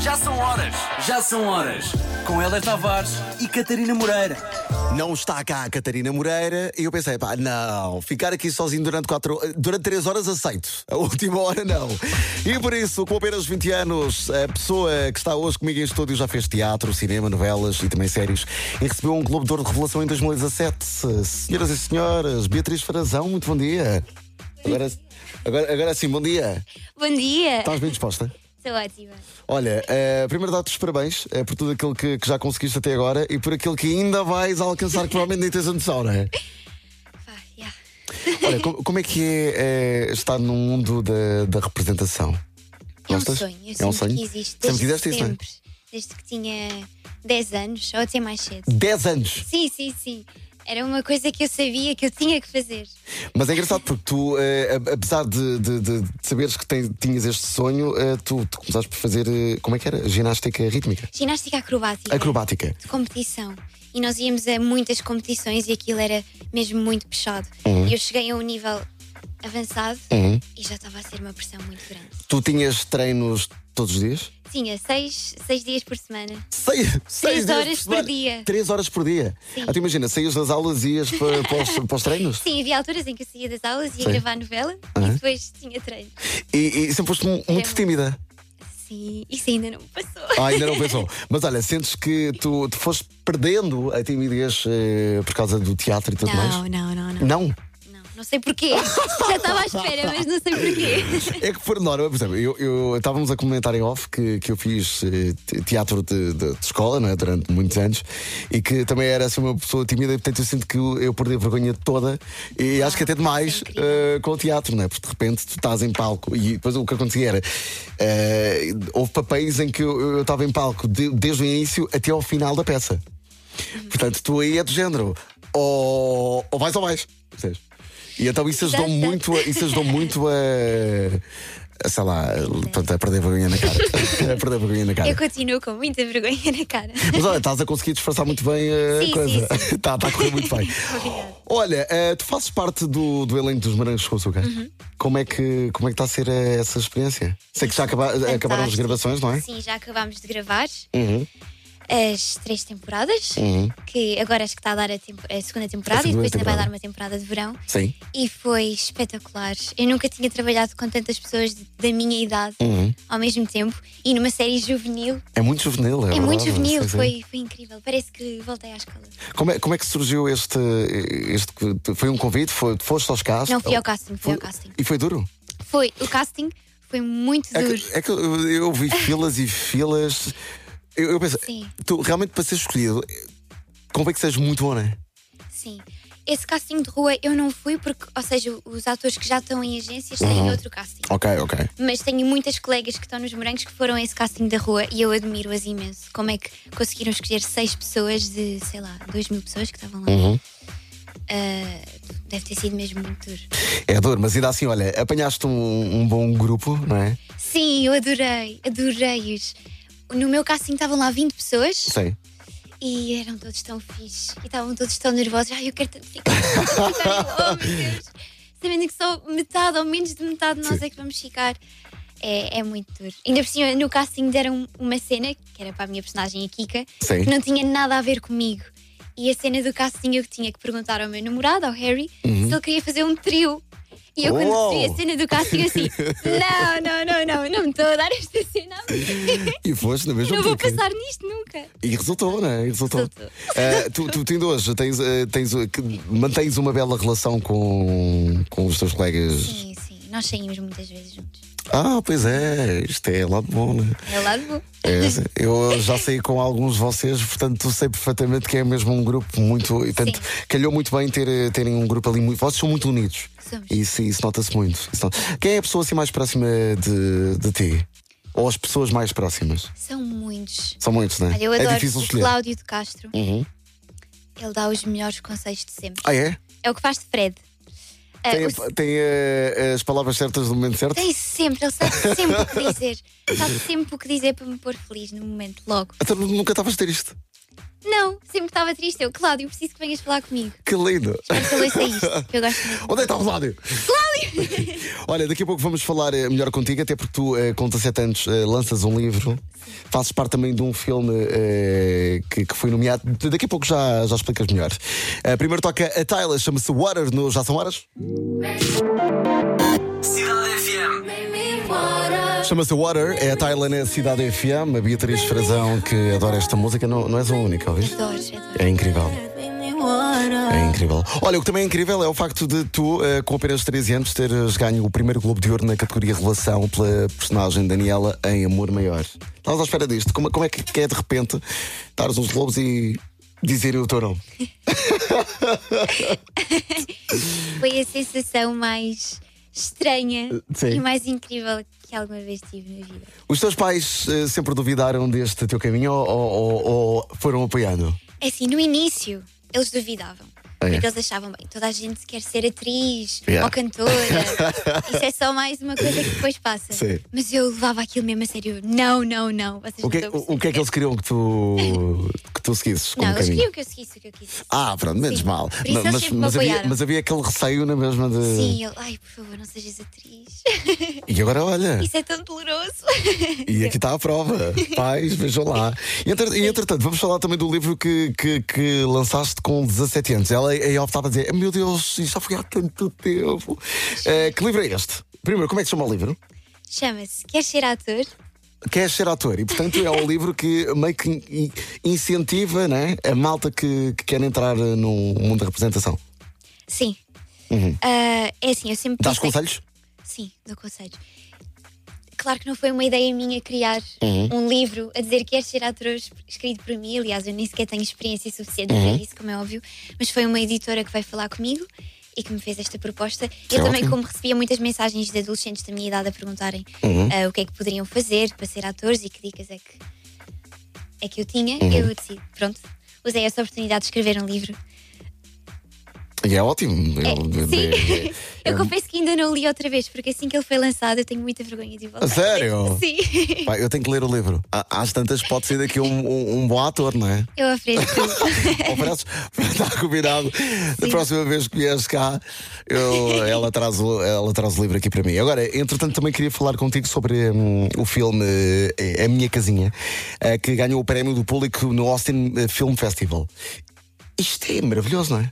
Já são horas. Já são horas. Com Hélia Tavares e Catarina Moreira. Não está cá a Catarina Moreira e eu pensei, pá, não, ficar aqui sozinho durante 3 horas aceito. A última hora não. E por isso, com apenas 20 anos, a pessoa que está hoje comigo em estúdio já fez teatro, cinema, novelas e também séries e recebeu um Globo de Ouro de Revelação em 2017. Senhoras e senhores, Beatriz Frazão, muito bom dia. Agora sim, bom dia. Bom dia! Estás bem disposta? Estou ótima. Olha, primeiro dá-te os parabéns por tudo aquilo que já conseguiste até agora e por aquilo que ainda vais alcançar, que provavelmente nem tens a noção, não é? Yeah. Olha, como é que é estar no mundo da representação? É um Gostas? sonho, eu É um sempre sonho? quis isto. Sempre Desde quiseste isso, não é? sempre. Desde que tinha 10 anos, ou até mais cedo. 10 anos! Sim. Era uma coisa que eu sabia que eu tinha que fazer. Mas é engraçado porque tu, apesar de saberes que tinhas este sonho, tu começaste por fazer, como é que era? Ginástica rítmica? Ginástica acrobática. Acrobática. De competição. E nós íamos a muitas competições e aquilo era mesmo muito puxado. Uhum. E eu cheguei a um nível avançado e já estava a ser uma pressão muito grande. Tu tinhas treinos todos os dias? Tinha 6 dias por semana. 6 3 dias horas por dia. 3 horas por dia? Sim. Tu imagina, saías das aulas e ias para os treinos? Sim, havia alturas em que eu saía das aulas e ia Sim. gravar novela e depois tinha treino. E sempre foste muito tímida. Sim, isso ainda não me passou. Ainda não pensou. Mas olha, sentes que tu foste perdendo a timidez por causa do teatro e tudo mais? Não. Não? Não sei porquê. Já estava à espera, mas não sei porquê. É que por norma, por exemplo, eu estávamos a comentar em off que eu fiz teatro de escola, não é? Durante muitos anos e que também era assim uma pessoa tímida e portanto eu sinto que eu perdi a vergonha toda e acho que até demais com o teatro, não é? Porque de repente tu estás em palco e depois o que acontecia era houve papéis em que eu estava em palco desde o início até ao final da peça. Portanto, tu aí é do género ou vais ou vais, percebes? E então isso ajudou muito a sei lá, portanto, a perder vergonha na cara. A perder vergonha na cara. Eu continuo com muita vergonha na cara. Mas olha, estás a conseguir disfarçar muito bem a coisa. Sim. Está a correr muito bem. Obrigada. Olha, tu fazes parte do elenco dos Morangos com Açúcar. Como é que está a ser essa experiência? Sei que já acabaram as Fantástico. gravações, não é? Sim, já acabámos de gravar as 3 temporadas, que agora acho que está a dar a segunda temporada A e segunda depois ainda vai temporada. dar uma temporada de verão. Sim. E foi espetacular. Eu nunca tinha trabalhado com tantas pessoas da minha idade ao mesmo tempo e numa série juvenil. É muito juvenil, é É verdade. muito juvenil, Sim, sim. foi incrível. Parece que voltei à escola. Como é que surgiu este. Foi um convite? Foste aos castings? Não, fui ao casting, fui ao casting. E foi duro? O casting foi muito duro. É que eu vi filas e filas. Eu penso, Sim. tu realmente para ser escolhido, convém que sejas muito bom, não é? Sim. Esse casting de rua eu não fui porque, ou seja, os atores que já estão em agências têm outro casting. Ok. Mas tenho muitas colegas que estão nos Morangos que foram a esse casting da rua e eu admiro-as imenso. Como é que conseguiram escolher 6 pessoas de, sei lá, 2.000 pessoas que estavam lá? Deve ter sido mesmo muito duro. É duro, mas ainda assim, olha, apanhaste um bom grupo, não é? Sim, eu adorei-os. No meu casting estavam lá 20 pessoas. Sim. E eram todos tão fixes e estavam todos tão nervosos. Ai, eu quero tanto ficar. Oh, meu Deus. Sabendo que só metade ou menos de metade de nós é que vamos ficar. É muito duro. Ainda por cima, no casting deram uma cena que era para a minha personagem, a Kika, Sim. que não tinha nada a ver comigo. E a cena do casting eu tinha que perguntar ao meu namorado, ao Harry, se ele queria fazer um trio. E eu, quando recebi a cena do casting, eu assim: não me estou a dar esta cena a mim. E foste na mesma Não vou porque- passar nisto nunca. E resultou, não é? Resultou. Resultou. Tu ainda hoje mantens uma bela relação com os teus colegas. Sim. Nós saímos muitas vezes juntos. Pois é, isto é lado bom, não é? É o lado bom. Eu já saí com alguns de vocês, portanto sei perfeitamente que é mesmo um grupo muito. E, portanto, calhou muito bem terem um grupo ali muito. Vocês são muito unidos. Somos. Isso nota-se muito. Quem é a pessoa assim mais próxima de ti? Ou as pessoas mais próximas? São muitos. São muitos, não é? Olha, eu É adoro difícil o escolher. Cláudio de Castro. Uhum. Ele dá os melhores conselhos de sempre. É? É o que faz de Fred. Tem as palavras certas no momento certo? Tem sempre, ele sabe sempre o que dizer. Sabe sempre o que dizer para me pôr feliz no momento, logo. Então nunca estavas a ter isto. Não, sempre estava triste. Eu, Cláudio, preciso que venhas falar comigo. Que lindo! Espero que ele ouça isto, que eu gosto muito. Onde é que está o Cláudio? Cláudio! Olha, daqui a pouco vamos falar melhor contigo, até porque tu, com 17 anos, lanças um livro. Fazes parte também de um filme que foi nomeado. Daqui a pouco já explicas melhor. Primeiro toca a Tyler, chama-se Water no Já São Horas. Cidade FM. Chama-se Water, é a Tyler na Cidade FM. A Beatriz Frazão, que adora esta música, não és a única, ouviste? Adoro. É incrível. É incrível. Olha, o que também é incrível é o facto de tu, com apenas 13 anos, teres ganho o primeiro Globo de Ouro na categoria Revelação pela personagem Daniela em Amor Maior. Estavas à espera disto? Como é que é de repente estares uns lobos e dizerem o teu nome? Foi a sensação mais estranha Sim. e mais incrível que alguma vez tive na vida. Os teus pais sempre duvidaram deste teu caminho ou foram apoiando? É assim, no início, eles duvidavam. É. Porque eles achavam, bem, toda a gente quer ser atriz Yeah. ou cantora. Isso é só mais uma coisa que depois passa. Sim. Mas eu levava aquilo mesmo a sério. Não. Vocês O que, não estão a o que é que eles queriam que tu seguisses como Não, eles caminho? queriam que eu seguisse o que eu quisesse. Pronto, menos Sim. mal. Por isso eles sempre me apoiaram. Mas havia aquele receio na mesma de. Sim, ele, ai, por favor, não sejas atriz. E agora olha. Isso é tão doloroso. E aqui está a prova. Pais, vejam lá. E entretanto, vamos falar também do livro que lançaste com 17 anos. Ela estava a dizer: meu Deus, isto já foi há tanto tempo. Que livro é este? Primeiro, como é que se chama o livro? Chama-se Queres Ser Ator? Queres ser ator? E portanto é um livro que meio que incentiva, né, a malta que quer entrar no mundo da representação. Sim. Uhum. É assim, eu sempre Dás pensei- conselhos? Sim, dou conselhos. Claro que não foi uma ideia minha criar um livro a dizer que queres ser ator escrito por mim. Aliás, eu nem sequer tenho experiência suficiente para isso, como é óbvio. Mas foi uma editora que veio falar comigo e que me fez esta proposta. é Eu também, ótimo. como recebia muitas mensagens de adolescentes da minha idade a perguntarem o que é que poderiam fazer para ser atores e que dicas é que eu tinha, eu decidi, pronto, usei essa oportunidade de escrever um livro. E é ótimo. Sim. Eu confesso que ainda não li outra vez, porque assim que ele foi lançado eu tenho muita vergonha de voltar. A sério? Sim. Pá, eu tenho que ler o livro. Às tantas pode ser daqui um bom ator, não é? Eu ofereço tudo. Ofereces? Está combinado. Da próxima vez que vieres cá, ela traz o livro aqui para mim. Agora, entretanto, também queria falar contigo sobre o filme A Minha Casinha, que ganhou o prémio do público no Austin Film Festival. Isto é maravilhoso, não é?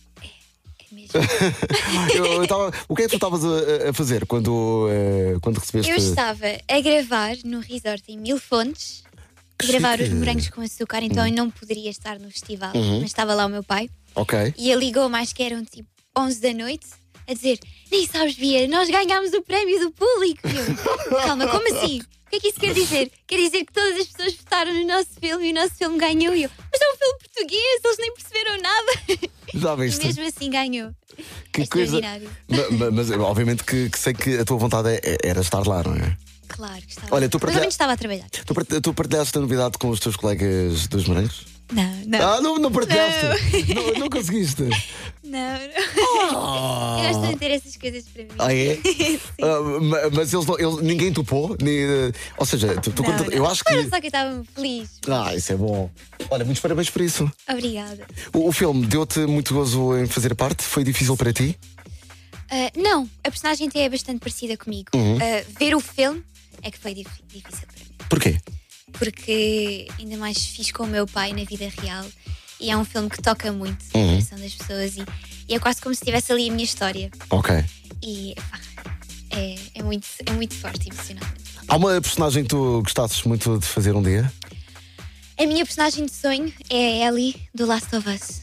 Mesmo. O que é que tu estavas a fazer quando recebeste? Eu estava a gravar no resort em Mil Fontes, a Que gravar chique. os morangos com açúcar, então eu não poderia estar no festival, mas estava lá o meu pai. Ok. E ele ligou mais que eram tipo 11 da noite a dizer: nem sabes, Bia, nós ganhámos o prémio do público. E eu, calma, como assim? O que é que isso quer dizer? Quer dizer que todas as pessoas votaram no nosso filme e o nosso filme ganhou. E eu, mas é um filme português, eles nem perceberam nada. Já E viste? mesmo assim ganhou. Que É coisa. extraordinário. Mas obviamente que sei que a tua vontade era estar lá, não é? Claro que estava. Olha, tu Mas ao menos estava a trabalhar. Tu partilhaste a novidade com os teus colegas dos morangos? Não. Não partilhaste? Não conseguiste? Não. Ah. Eu gosto de ter essas coisas para mim. É? Sim. Mas ninguém topou? Ou seja, tu Não. eu acho Era que. só que eu estava feliz. Isso é bom. Olha, muitos parabéns por isso. Obrigada. O filme deu-te muito gozo em fazer parte? Foi difícil para ti? Não, a personagem até é bastante parecida comigo. Ver o filme é que foi difícil para mim. Porquê? Porque ainda mais fiz com o meu pai na vida real. E é um filme que toca muito no coração das pessoas. E é quase como se estivesse ali a minha história. Ok. E epá, é muito forte emocionalmente. Há uma personagem que tu gostasses muito de fazer um dia? A minha personagem de sonho é a Ellie do Last of Us.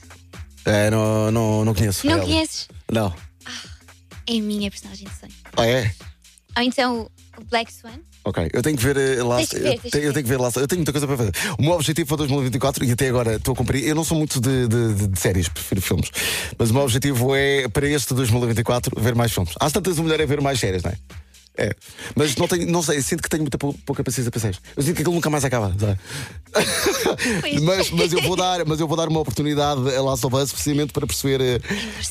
Não conheço. Não ela. conheces? Não. É a minha personagem de sonho. É? Ou então o Black Swan. Ok, eu tenho que ver Last. Tens que ver. Eu tenho que ver Last. Eu tenho muita coisa para fazer. O meu objetivo para 2024, e até agora estou a cumprir. Eu não sou muito de séries, prefiro filmes. Mas o meu objetivo é, para este 2024, ver mais filmes. Às tantas, o melhor é ver mais séries, não é? É. Mas não sei, sinto que tenho muita pouca paciência para séries. Eu sinto que aquilo nunca mais acaba, sabe? Pois. mas eu vou dar uma oportunidade a Last of Us precisamente para perceber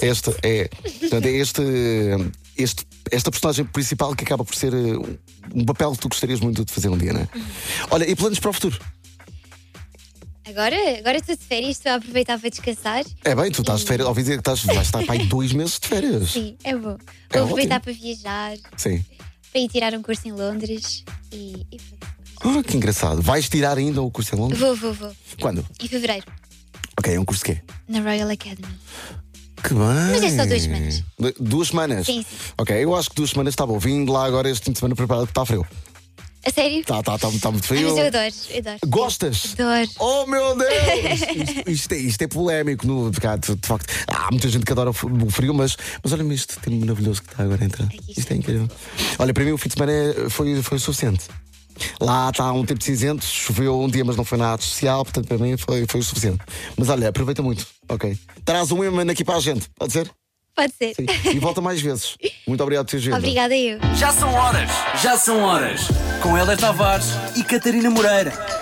esta personagem principal que acaba por ser um papel que tu gostarias muito de fazer um dia, não é? Olha, e planos para o futuro? Agora estou de férias, estou a aproveitar para descansar. É bem, tu estás de férias, ouvi dizer que vais estar para aí 2 meses de férias. Sim, é bom. É Vou aproveitar ótimo. para viajar, Sim. para ir tirar um curso em Londres e pronto. Que engraçado. Vais tirar ainda o curso em Londres? Vou. Quando? Em fevereiro, Ok, é um curso de quê? na Royal Academy. Que bem. Mas é só 2 semanas. 2 semanas? Sim. Ok, eu acho que 2 semanas está bom. Vim de lá agora este fim de semana preparado porque está frio. A sério? Está muito Ai, frio. mas eu adoro. Gostas? Adoro. Oh meu Deus! Isto é polémico, de facto. Há muita gente que adora o frio, mas olha-me este tempo maravilhoso que está agora a entrar. Aqui Isto é incrível. Olha, para mim o fim de semana foi o suficiente. Lá está um tempo cinzento, choveu um dia, mas não foi nada especial, portanto para mim foi o suficiente. Mas olha, aproveita muito, ok? Traz um imã aqui para a gente, pode ser? Pode ser. Sim. E volta mais vezes. Muito obrigado por teres vindo. Obrigada eu. Já são horas. Com Hélia Tavares e Catarina Moreira.